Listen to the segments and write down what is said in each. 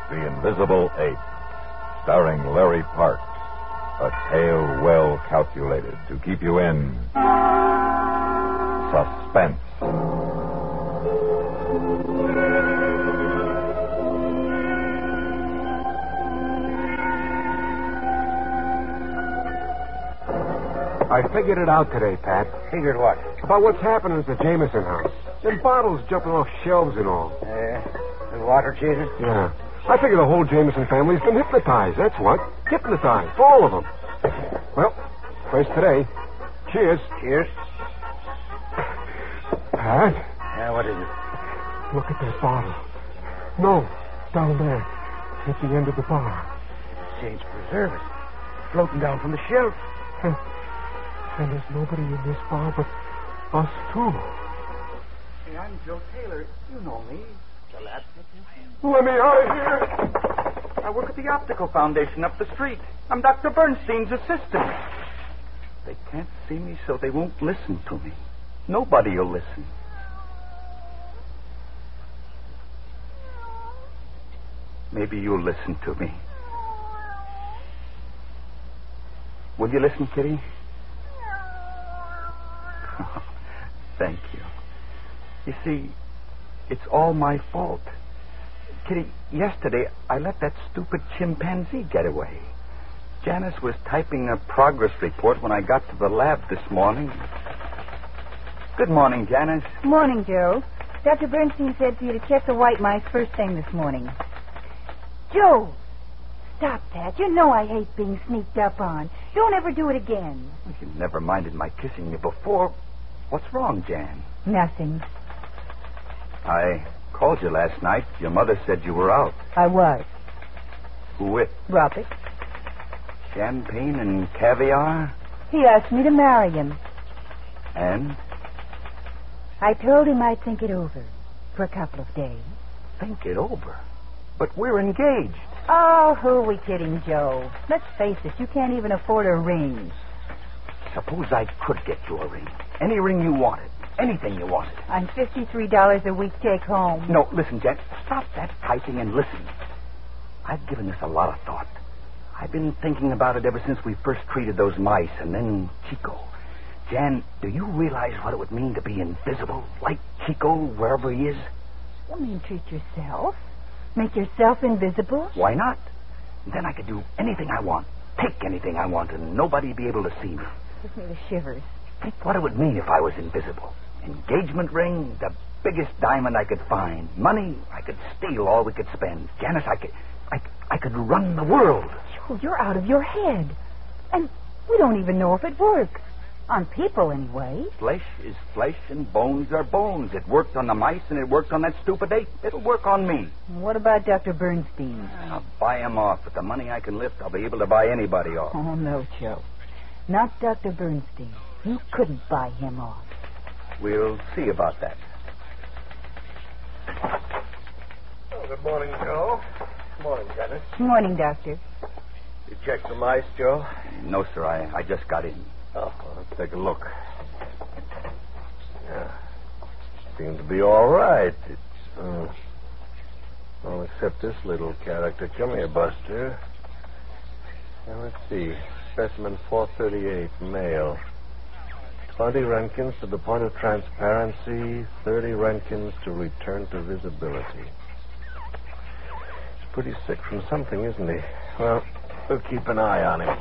The Invisible Ape, starring Larry Parks. A tale well calculated to keep you in suspense. I figured it out today, Pat. Figured what? About what's happening at the Jameson house. Them bottles jumping off shelves and all. And water cheaters? Yeah. I figure the whole Jameson family's been hypnotized, that's what. Hypnotized, all of them. Well, first today. Cheers. Cheers. Pat? Yeah, what is it? Look at that bottle. No, down there. At the end of the bar. Saints preserve us. Floating down from the shelf. And there's nobody in this bar but us two. Hey, I'm Joe Taylor. You know me. The lab technician. Let me out of here. I work at the Optical Foundation up the street. I'm Dr. Bernstein's assistant. They can't see me, so they won't listen to me. Nobody will listen. Maybe you'll listen to me. Will you listen, Kitty? Thank you. You see, it's all my fault. Kitty, yesterday I let that stupid chimpanzee get away. Janice was typing a progress report when I got to the lab this morning. Good morning, Janice. Morning, Joe. Dr. Bernstein said for you to check the white mice first thing this morning. Joe, stop that. You know I hate being sneaked up on. Don't ever do it again. You never minded my kissing you before. What's wrong, Jan? Nothing. I called you last night. Your mother said you were out. I was. Who with? Robert. Champagne and caviar? He asked me to marry him. And? I told him I'd think it over for a couple of days. Think it over? But we're engaged. Oh, who are we kidding, Joe? Let's face it, you can't even afford a ring. Suppose I could get you a ring. Any ring you wanted. Anything you wanted. On $53 a week take home. No, listen, Jan. Stop that typing and listen. I've given this a lot of thought. I've been thinking about it ever since we first treated those mice and then Chico. Jan, do you realize what it would mean to be invisible, like Chico, wherever he is? You mean treat yourself? Make yourself invisible? Why not? Then I could do anything I want, take anything I want, and nobody'd be able to see me. Gives me the shivers. Think what it would mean if I was invisible. Engagement ring, the biggest diamond I could find. Money, I could steal all we could spend. Janice, I could run the world. Joe, you're out of your head. And we don't even know if it works. On people, anyway. Flesh is flesh and bones are bones. It worked on the mice and it worked on that stupid ape. It'll work on me. What about Dr. Bernstein? I'll buy him off. With the money I can lift, I'll be able to buy anybody off. Oh, no, Joe. Not Dr. Bernstein. You couldn't buy him off. We'll see about that. Oh, good morning, Joe. Good morning, Janice. Morning, Doctor. You checked the mice, Joe? No, sir. I just got in. Oh, well, let's take a look. Yeah. Seems to be all right. It's, well, except this little character. Come here, Buster. Now, let's see. Specimen 438, male. 20 Roentgens to the point of transparency, 30 Roentgens to return to visibility. He's pretty sick from something, isn't he? Well, we'll keep an eye on him.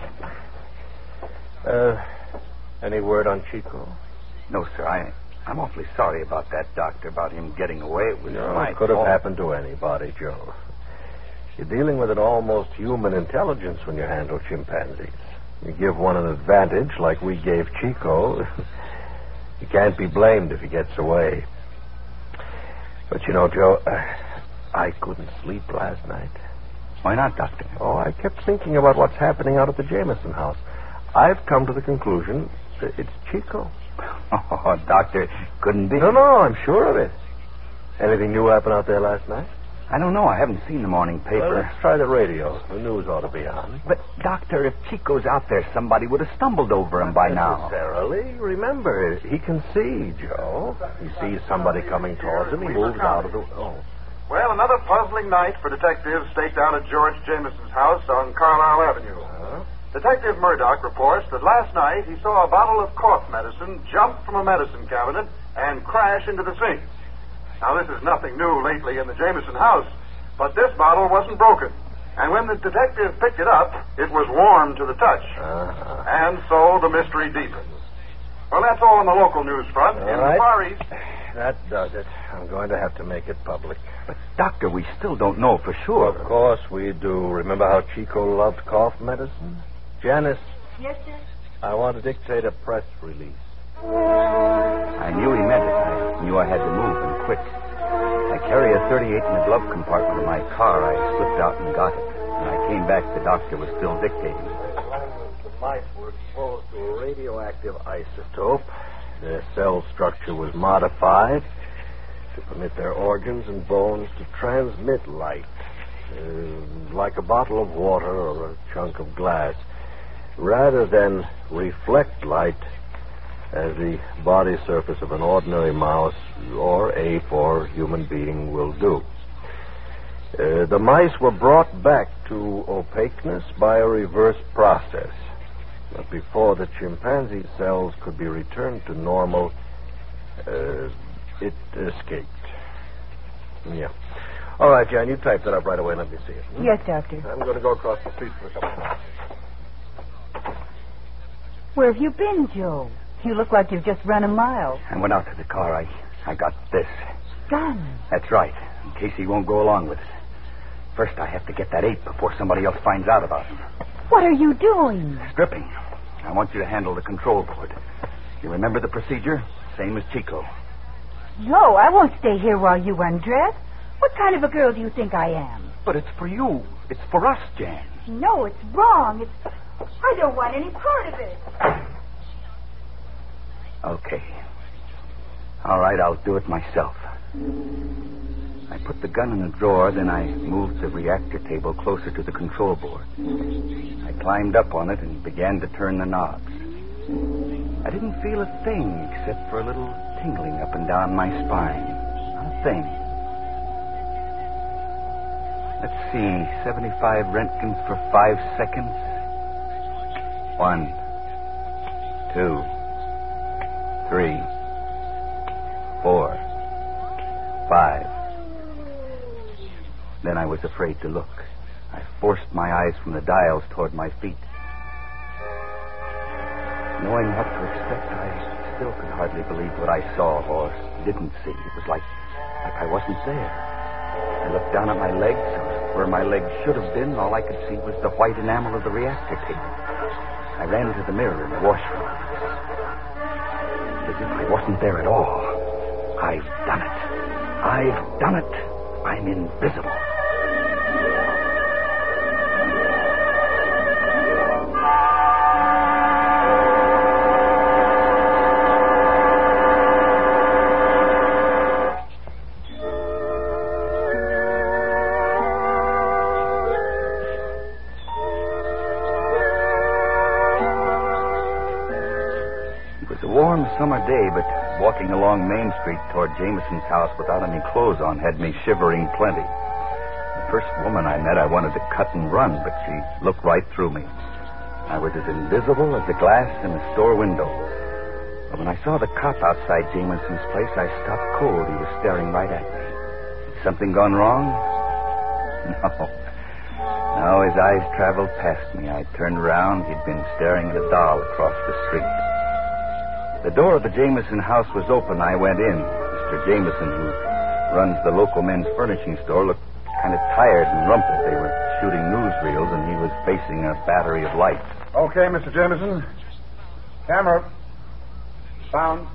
Any word on Chico? No, sir. I'm awfully sorry about that, Doctor, about him getting away. It was it could have happened to anybody, Joe. You're dealing with an almost human intelligence when you handle chimpanzees. You give one an advantage like we gave Chico. You can't be blamed if he gets away. But you know, Joe, I couldn't sleep last night. Why not, Doctor? Oh, I kept thinking about what's happening out at the Jameson house. I've come to the conclusion that it's Chico. Oh, Doctor, couldn't be. No, I'm sure of it. Anything new happen out there last night? I don't know. I haven't seen the morning paper. Well, let's try the radio. The news ought to be on. But, Doctor, if Chico's out there, somebody would have stumbled over him by now. Not necessarily. Remember, he can see, Joe. He sees somebody coming towards him. He moves out of the... Oh, Well, another puzzling night for detectives staked out at George Jameson's house on Carlisle Avenue. Detective Murdoch reports that last night he saw a bottle of cough medicine jump from a medicine cabinet and crash into the sink. Now, this is nothing new lately in the Jameson house, but this bottle wasn't broken. And when the detective picked it up, it was warm to the touch. And so the mystery deepens. Well, that's all on the local news front. In the Far East... That does it. I'm going to have to make it public. But, Doctor, we still don't know for sure. Of course we do. Remember how Chico loved cough medicine? Janice. Yes, sir? I want to dictate a press release. I knew he meant it. I knew I had to move and quick. I carry a .38 in the glove compartment of my car. I slipped out and got it. When I came back, the doctor was still dictating. The mice were exposed to a radioactive isotope. Their cell structure was modified to permit their organs and bones to transmit light, like a bottle of water or a chunk of glass, rather than reflect light as the body surface of an ordinary mouse or ape or human being will do. The mice were brought back to opaqueness by a reverse process. But before the chimpanzee cells could be returned to normal, it escaped. Yeah. All right, Jan, you type that up right away and let me see it. Yes, Doctor. I'm going to go across the street for a couple of minutes. Where have you been, Joe? You look like you've just run a mile. I went out to the car. I got this. Gun. That's right, in case he won't go along with it. First, I have to get that ape before somebody else finds out about him. What are you doing? Stripping. I want you to handle the control board. You remember the procedure? Same as Chico. No, I won't stay here while you undress. What kind of a girl do you think I am? But it's for you. It's for us, Jan. No, it's wrong. I don't want any part of it. Okay. All right, I'll do it myself. I put the gun in a drawer, then I moved the reactor table closer to the control board. I climbed up on it and began to turn the knobs. I didn't feel a thing except for a little tingling up and down my spine. Not a thing. Let's see, 75 Röntgens for 5 seconds. 1, 2, 3, 4, 5. Then I was afraid to look. I forced my eyes from the dials toward my feet. Knowing what to expect, I still could hardly believe what I saw or didn't see. It was like I wasn't there. I looked down at my legs. Where my legs should have been, all I could see was the white enamel of the reactor table. I ran to the mirror in the washroom. As if I wasn't there at all. I've done it. I've done it. I'm invisible. Summer day, but walking along Main Street toward Jameson's house without any clothes on had me shivering plenty. The first woman I met, I wanted to cut and run, but she looked right through me. I was as invisible as the glass in a store window. But when I saw the cop outside Jameson's place, I stopped cold. He was staring right at me. Had something gone wrong? No. No, his eyes traveled past me. I turned around. He'd been staring at a doll across the street. The door of the Jameson house was open. I went in. Mr. Jameson, who runs the local men's furnishing store, looked kind of tired and rumpled. They were shooting newsreels, and he was facing a battery of lights. Okay, Mr. Jameson. Camera. Sound.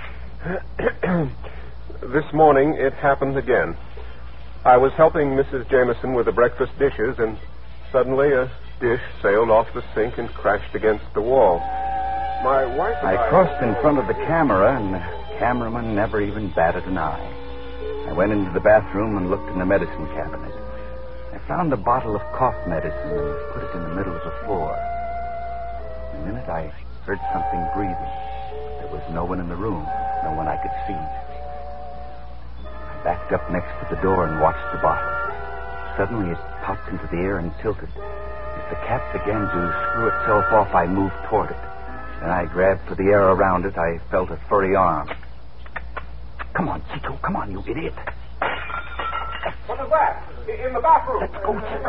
This morning, it happened again. I was helping Mrs. Jameson with the breakfast dishes, and suddenly a dish sailed off the sink and crashed against the wall. My wife and I crossed in front of the camera, and the cameraman never even batted an eye. I went into the bathroom and looked in the medicine cabinet. I found a bottle of cough medicine and put it in the middle of the floor. In a minute, I heard something breathing. There was no one in the room, no one I could see. I backed up next to the door and watched the bottle. Suddenly it popped into the air and tilted. As the cap began to screw itself off, I moved toward it. Then I grabbed for the air around it. I felt a furry arm. Come on, Chico. Come on, you idiot. What is that? In the bathroom. Let's go, Chico.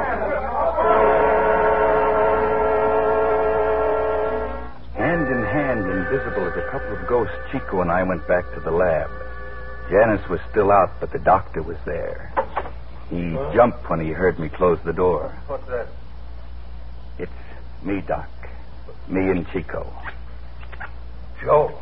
Hand in hand, invisible as a couple of ghosts, Chico and I went back to the lab. Janice was still out, but the doctor was there. He jumped when he heard me close the door. What's that? It's me, Doc. Me and Chico. Joe.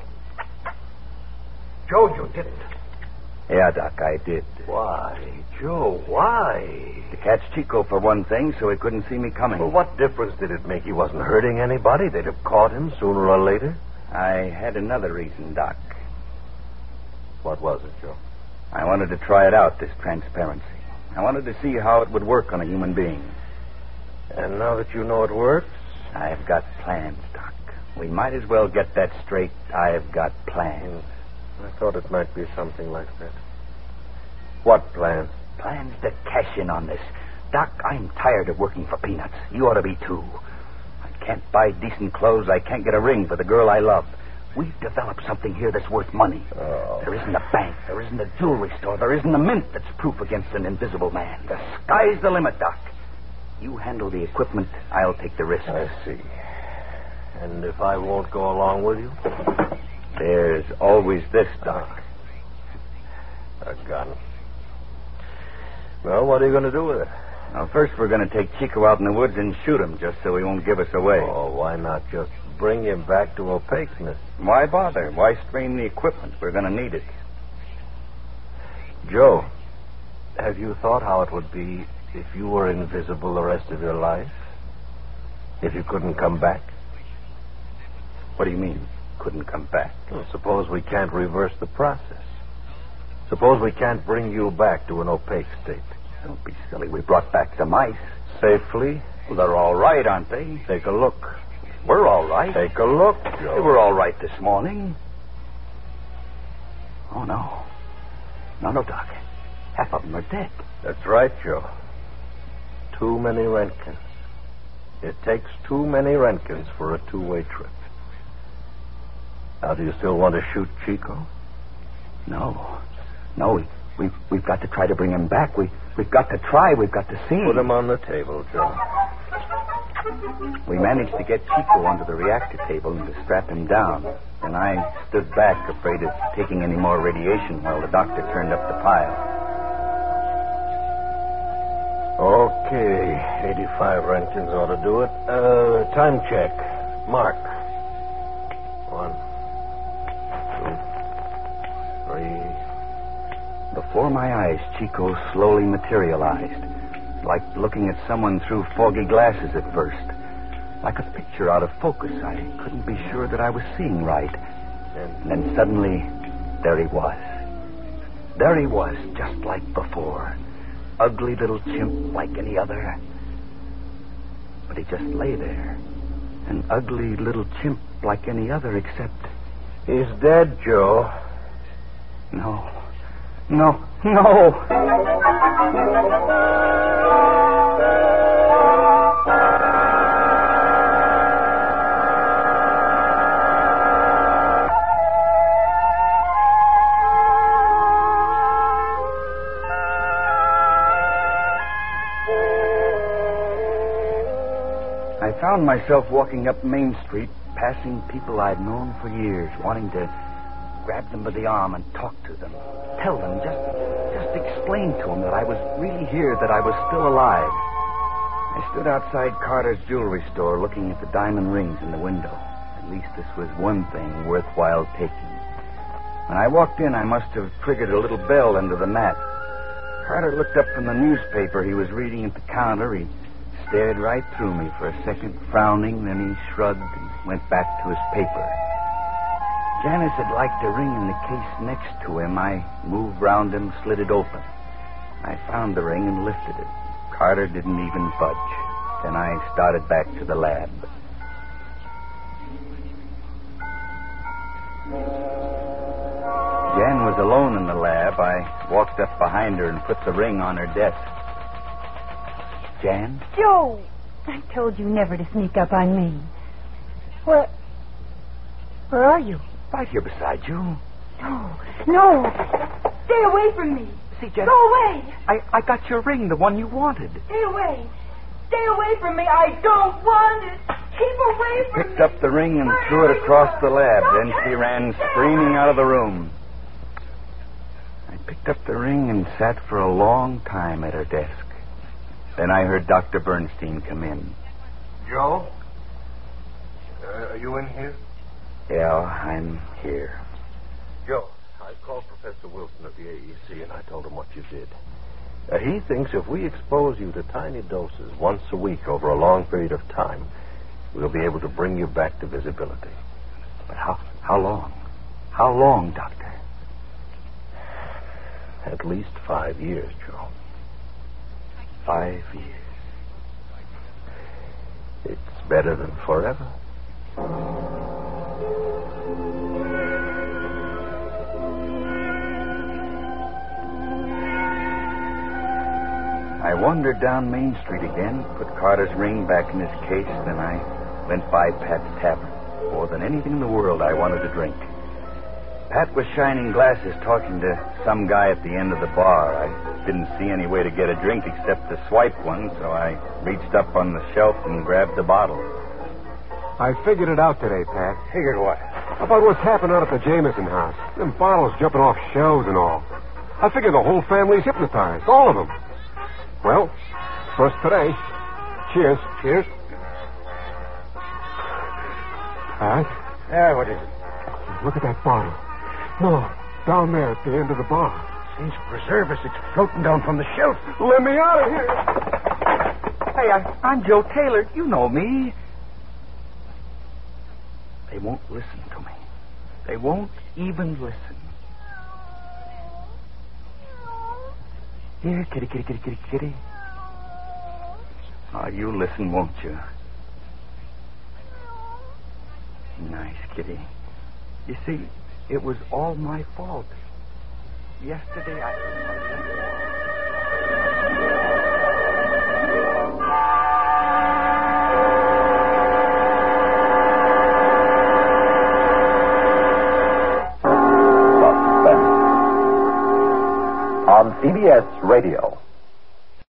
Joe, you didn't. Yeah, Doc, I did. Why, Joe, why? To catch Chico, for one thing, so he couldn't see me coming. Well, what difference did it make? He wasn't hurting anybody. They'd have caught him sooner or later. I had another reason, Doc. What was it, Joe? I wanted to try it out, this transparency. I wanted to see how it would work on a human being. And now that you know it works? I've got plans, Doc. We might as well get that straight. I've got plans. I thought it might be something like that. What plans? Plans to cash in on this. Doc, I'm tired of working for peanuts. You ought to be, too. I can't buy decent clothes. I can't get a ring for the girl I love. We've developed something here that's worth money. Oh. There isn't a bank. There isn't a jewelry store. There isn't a mint that's proof against an invisible man. The sky's the limit, Doc. You handle the equipment. I'll take the risk. I see. And if I won't go along with you? There's always this, Doc. A gun. Well, what are you going to do with it? Now, first we're going to take Chico out in the woods and shoot him just so he won't give us away. Oh, why not just bring him back to Opaqueness? Why bother? Why strain the equipment? We're going to need it. Joe, have you thought how it would be if you were invisible the rest of your life? If you couldn't come back? What do you mean, couldn't come back? Well, suppose we can't reverse the process. Suppose we can't bring you back to an opaque state. Don't be silly. We brought back some mice. Safely? Well, they're all right, aren't they? Take a look. We're all right. Take a look, Joe. They were all right this morning. Oh, no. No, Doc. Half of them are dead. That's right, Joe. Too many Roentgens. It takes too many Roentgens for a two-way trip. Now, do you still want to shoot Chico? No. We've got to try to bring him back. We've got to try. We've got to see him. Put him on the table, Joe. We managed to get Chico onto the reactor table and to strap him down. Then I stood back, afraid of taking any more radiation while the doctor turned up the pile. Okay, 85 Roentgens ought to do it. Time check. Mark. 1, 2, 3. Before my eyes, Chico slowly materialized. Like looking at someone through foggy glasses at first. Like a picture out of focus. I couldn't be sure that I was seeing right. And then suddenly, there he was. There he was, just like before. Ugly little chimp like any other. But he just lay there. An ugly little chimp like any other, except... He's dead, Joe. No. I found myself walking up Main Street, passing people I'd known for years, wanting to grab them by the arm and talk to them. Tell them, just explain to them that I was really here, that I was still alive. I stood outside Carter's jewelry store looking at the diamond rings in the window. At least this was one thing worthwhile taking. When I walked in, I must have triggered a little bell under the mat. Carter looked up from the newspaper he was reading at the counter. He stared right through me for a second, frowning, then he shrugged and went back to his paper. Janice had liked a ring in the case next to him. I moved round him, slid it open. I found the ring and lifted it. Carter didn't even budge. Then I started back to the lab. Jan was alone in the lab, Barb, I walked up behind her and put the ring on her desk. Jan? Joe! I told you never to sneak up on me. Where are you? Right here beside you. No. Stay away from me. See, Jan... Go away. I got your ring, the one you wanted. Stay away. Stay away from me. I don't want it. Keep away from me. Picked up the ring and threw it across the lab. Then she ran screaming out of the room. I picked up the ring and sat for a long time at her desk. Then I heard Dr. Bernstein come in. Joe? Are you in here? Yeah, I'm here. Joe, I called Professor Wilson at the AEC, and I told him what you did. He thinks if we expose you to tiny doses once a week over a long period of time, we'll be able to bring you back to visibility. But how long? How long, Doctor? At least 5 years, Joe. 5 years. It's better than forever. I wandered down Main Street again, put Carter's ring back in his case, then I went by Pat's Tavern. More than anything in the world, I wanted to drink. Pat was shining glasses talking to some guy at the end of the bar. I didn't see any way to get a drink except to swipe one, so I reached up on the shelf and grabbed the bottle. I figured it out today, Pat. Figured what? About what's happened out at the Jameson house. Them bottles jumping off shelves and all. I figured the whole family's hypnotized. All of them. Well, first today. Cheers. Cheers. Pat? Yeah, what is it? Look at that bottle. No, down there at the end of the bar. Saints preserve us, it's floating down from the shelf. Let me out of here. Hey, I'm Joe Taylor. You know me. They won't listen to me. They won't even listen. Here, kitty, kitty, kitty, kitty, kitty. Oh, you listen, won't you? Nice kitty. You see, it was all my fault. Yesterday on CBS Radio.